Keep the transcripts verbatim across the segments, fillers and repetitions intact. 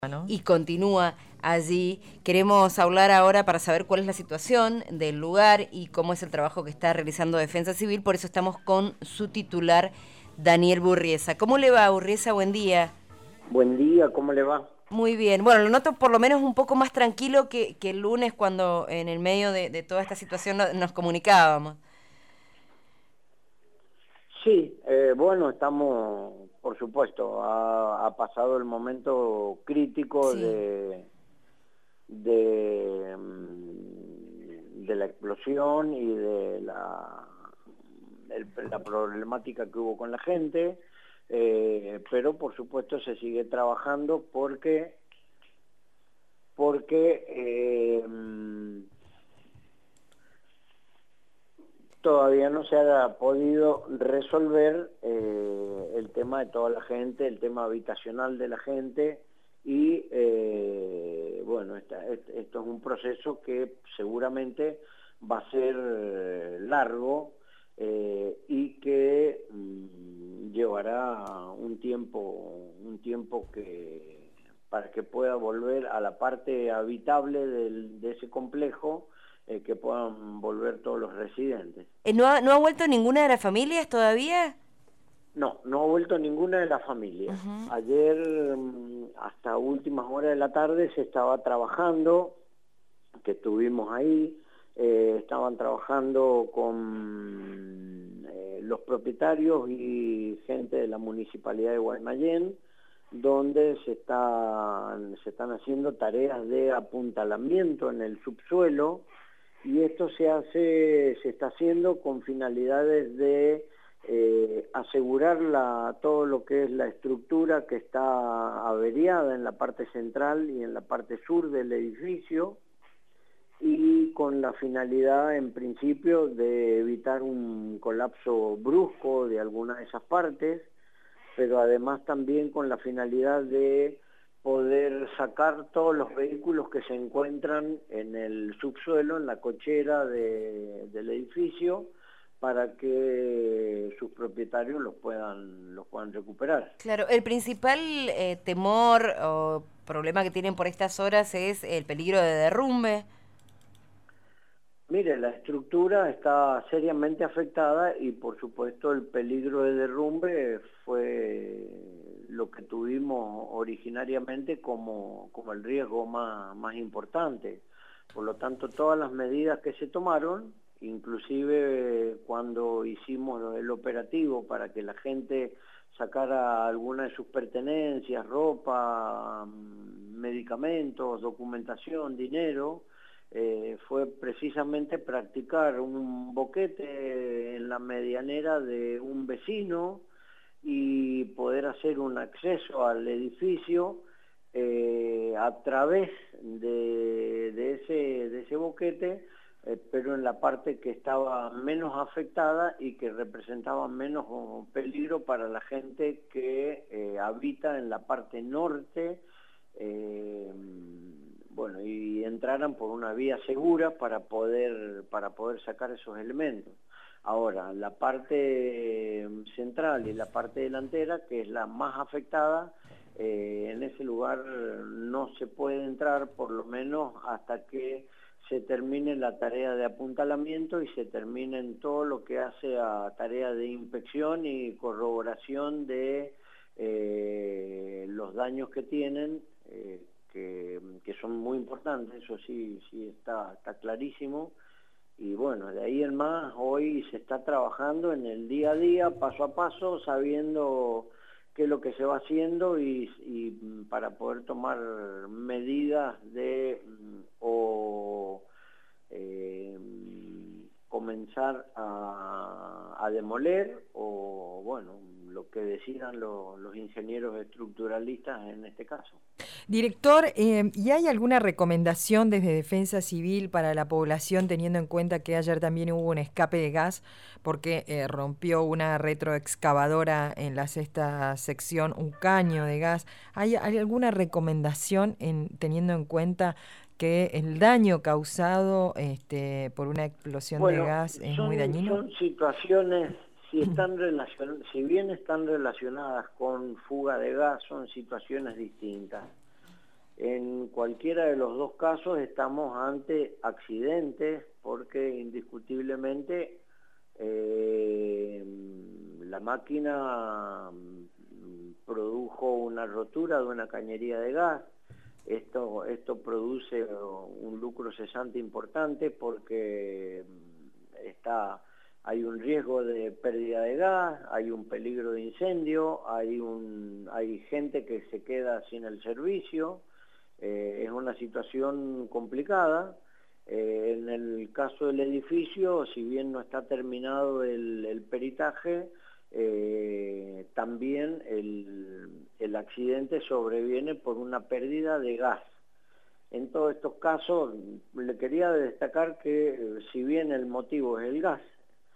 ¿no? Y continúa allí. Queremos hablar ahora para saber cuál es la situación del lugar y cómo es el trabajo que está realizando Defensa Civil. Por eso estamos con su titular, Daniel Burriesa. ¿Cómo le va, Burriesa? Buen día. Buen día, ¿cómo le va? Muy bien. Bueno, lo noto por lo menos un poco más tranquilo que, que el lunes cuando en el medio de, de toda esta situación no, nos comunicábamos. Sí, eh, bueno, estamos, por supuesto, ha, ha pasado el momento crítico Sí. de, de, mm, de la explosión y de la, el, la problemática que hubo con la gente, eh, pero por supuesto se sigue trabajando porque, porque eh, todavía no se ha podido resolver eh, el tema de toda la gente, el tema habitacional de la gente y eh, bueno, esta, este, esto es un proceso que seguramente va a ser eh, largo eh, y que mm, llevará un tiempo, un tiempo que para que pueda volver a la parte habitable del, de ese complejo, Eh, que puedan volver todos los residentes. Eh, ¿No ha, no ha vuelto ninguna de las familias todavía? No, no ha vuelto ninguna de las familias. Uh-huh. Ayer, hasta últimas horas de la tarde, se estaba trabajando, que estuvimos ahí, eh, estaban trabajando con eh, los propietarios y gente de la Municipalidad de Guaymallén, donde se están, se están haciendo tareas de apuntalamiento en el subsuelo, y esto se hace, se está haciendo con finalidades de eh, asegurar la, todo lo que es la estructura que está averiada en la parte central y en la parte sur del edificio, y con la finalidad en principio de evitar un colapso brusco de alguna de esas partes, pero además también con la finalidad de poder sacar todos los vehículos que se encuentran en el subsuelo, en la cochera de, del edificio, para que sus propietarios los puedan, los puedan recuperar. Claro, el principal eh, temor o problema que tienen por estas horas es el peligro de derrumbe. Mire, la estructura está seriamente afectada y por supuesto el peligro de derrumbe fue lo que tuvimos originariamente como, como el riesgo más, más importante. Por lo tanto, todas las medidas que se tomaron, inclusive cuando hicimos el operativo para que la gente sacara alguna de sus pertenencias, ropa, medicamentos, documentación, dinero, Eh, fue precisamente practicar un boquete en la medianera de un vecino y poder hacer un acceso al edificio eh, a través de, de, ese, de ese boquete, eh, pero en la parte que estaba menos afectada y que representaba menos peligro para la gente que eh, habita en la parte norte, eh, bueno, y entraran por una vía segura para poder, para poder sacar esos elementos. Ahora, la parte central y la parte delantera, que es la más afectada, eh, en ese lugar no se puede entrar, por lo menos hasta que se termine la tarea de apuntalamiento y se termine en todo lo que hace a tarea de inspección y corroboración de eh, los daños que tienen, eh, Que, que son muy importantes, eso sí, sí está, está clarísimo, y bueno, de ahí en más, hoy se está trabajando en el día a día, paso a paso, sabiendo qué es lo que se va haciendo y, y para poder tomar medidas de o eh, comenzar a, a demoler o bueno, lo que decidan lo, los ingenieros estructuralistas en este caso. Director, eh, ¿y hay alguna recomendación desde Defensa Civil para la población, teniendo en cuenta que ayer también hubo un escape de gas porque eh, rompió una retroexcavadora en la sexta sección, un caño de gas? ¿Hay, hay alguna recomendación en, teniendo en cuenta que el daño causado este, por una explosión bueno, de gas es son, muy dañino? son situaciones, si, están relacion, si bien están relacionadas con fuga de gas, son situaciones distintas. En cualquiera de los dos casos estamos ante accidentes porque indiscutiblemente eh, la máquina produjo una rotura de una cañería de gas. Esto, esto produce un lucro cesante importante porque está, hay un riesgo de pérdida de gas, hay un peligro de incendio, hay, un, hay gente que se queda sin el servicio. Eh, es una situación complicada. Eh, en el caso del edificio, si bien no está terminado el, el peritaje, eh, también el, el accidente sobreviene por una pérdida de gas. En todos estos casos, le quería destacar que si bien el motivo es el gas,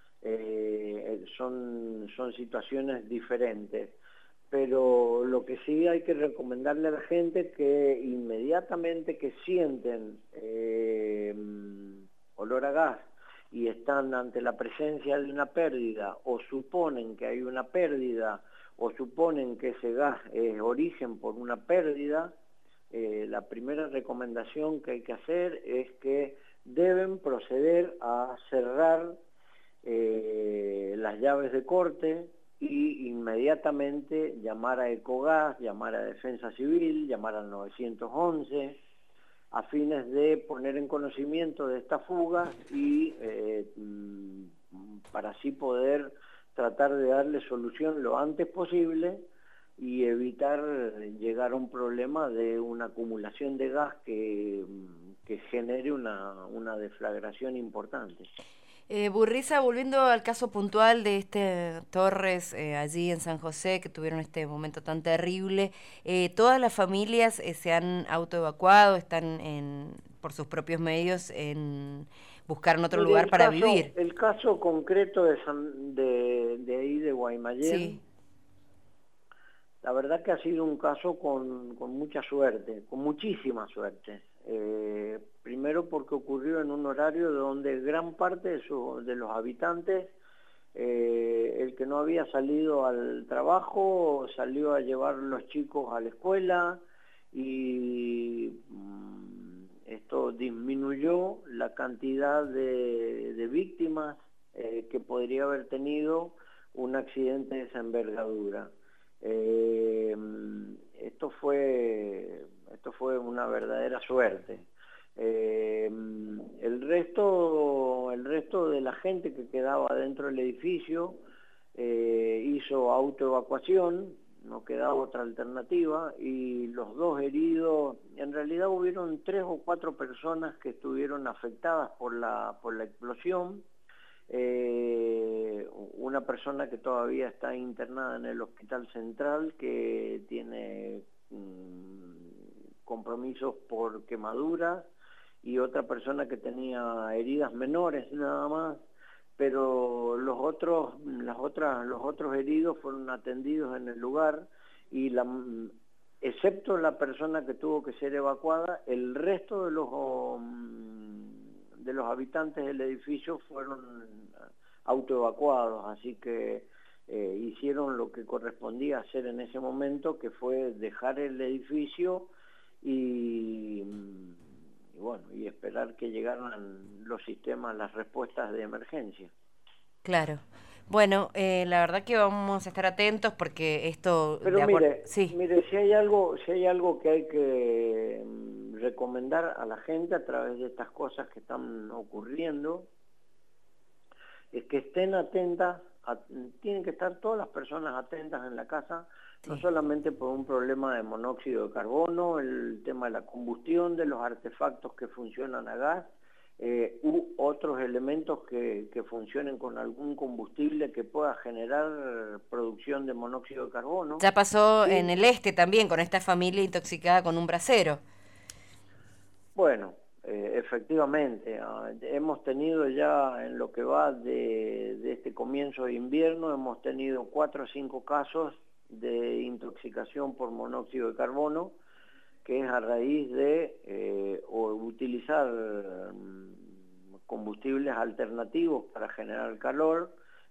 eh, son, son situaciones diferentes. Pero lo que sí hay que recomendarle a la gente que inmediatamente que sienten eh, olor a gas y están ante la presencia de una pérdida o suponen que hay una pérdida o suponen que ese gas es origen por una pérdida, eh, la primera recomendación que hay que hacer es que deben proceder a cerrar eh, las llaves de corte y inmediatamente llamar a Ecogas, llamar a Defensa Civil, llamar al nueve once, a fines de poner en conocimiento de esta fuga y eh, para así poder tratar de darle solución lo antes posible y evitar llegar a un problema de una acumulación de gas que, que genere una, una deflagración importante. Eh, Burriza, volviendo al caso puntual de este Torres eh, allí en San José, que tuvieron este momento tan terrible, eh, ¿todas las familias eh, se han autoevacuado, están en, por sus propios medios en buscar en otro Mire, lugar para caso, vivir? El caso concreto de, San, de, de ahí de Guaymallén, sí. La verdad que ha sido un caso con, con mucha suerte, con muchísima suerte. Eh, primero porque ocurrió en un horario donde gran parte de, su, de los habitantes, eh, el que no había salido al trabajo, salió a llevar los chicos a la escuela y mm, esto disminuyó la cantidad de, de víctimas eh, que podría haber tenido un accidente de esa envergadura. Eh, esto fue esto fue una verdadera suerte. Eh, el resto el resto de la gente que quedaba dentro del edificio eh, hizo autoevacuación, no quedaba otra alternativa, y los dos heridos, en realidad hubieron tres o cuatro personas que estuvieron afectadas por la por la explosión. Eh, una persona que todavía está internada en el Hospital Central que tiene mmm, compromisos por quemaduras y otra persona que tenía heridas menores nada más, pero los otros, las otras, los otros heridos fueron atendidos en el lugar y la, excepto la persona que tuvo que ser evacuada, el resto de los de los habitantes del edificio fueron autoevacuados, así que eh, hicieron lo que correspondía hacer en ese momento, que fue dejar el edificio y, y bueno, y esperar que llegaran los sistemas, las respuestas de emergencia. Claro. Bueno, eh, la verdad que vamos a estar atentos porque esto... Pero de mire, sí. mire, si hay algo, si hay algo que hay que um, recomendar a la gente a través de estas cosas que están ocurriendo, es que estén atentas, a, tienen que estar todas las personas atentas en la casa, sí. No solamente por un problema de monóxido de carbono, el tema de la combustión de los artefactos que funcionan a gas, Eh, u otros elementos que, que funcionen con algún combustible que pueda generar producción de monóxido de carbono. Ya pasó ¿sí? En el este también, con esta familia intoxicada con un brasero. Bueno, eh, efectivamente, eh, hemos tenido ya en lo que va de, de este comienzo de invierno, hemos tenido cuatro o cinco casos de intoxicación por monóxido de carbono, que es a raíz de eh, o utilizar um, combustibles alternativos para generar calor,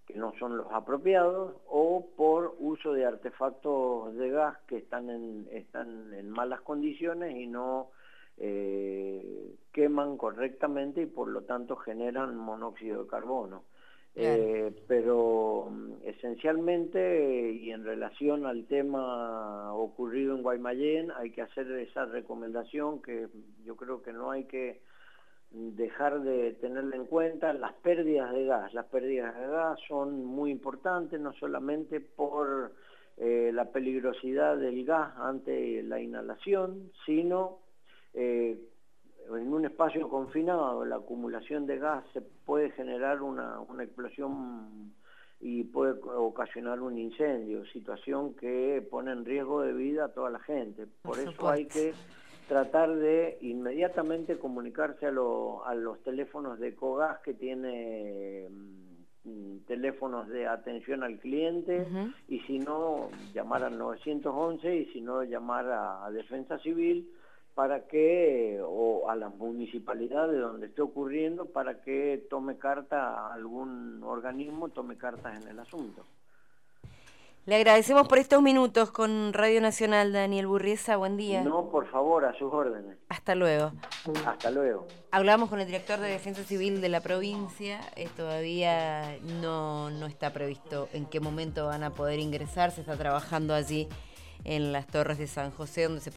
que no son los apropiados, o por uso de artefactos de gas que están en, están en malas condiciones y no eh, queman correctamente y por lo tanto generan monóxido de carbono. Claro. Eh, pero esencialmente, y en relación al tema ocurrido en Guaymallén, hay que hacer esa recomendación que yo creo que no hay que dejar de tenerla en cuenta. Las pérdidas de gas, las pérdidas de gas son muy importantes, no solamente por eh, la peligrosidad del gas ante la inhalación, sino eh, en un espacio confinado, la acumulación de gas se puede generar una, una explosión y puede ocasionar un incendio, situación que pone en riesgo de vida a toda la gente. Por, Por eso supuesto. Hay que tratar de inmediatamente comunicarse a, lo, a los teléfonos de Ecogas, que tiene mm, teléfonos de atención al cliente, uh-huh. y si no, llamar al nueve once, y si no, llamar a, a Defensa Civil, para que, o a la municipalidad de donde esté ocurriendo, para que tome carta, algún organismo tome cartas en el asunto. Le agradecemos por estos minutos con Radio Nacional, Daniel Burriesa. Buen día. No, por favor, a sus órdenes. Hasta luego. Hasta luego. Hablamos con el director de Defensa Civil de la provincia. Eh, todavía no, no está previsto en qué momento van a poder ingresar. Se está trabajando allí en las Torres de San José, donde se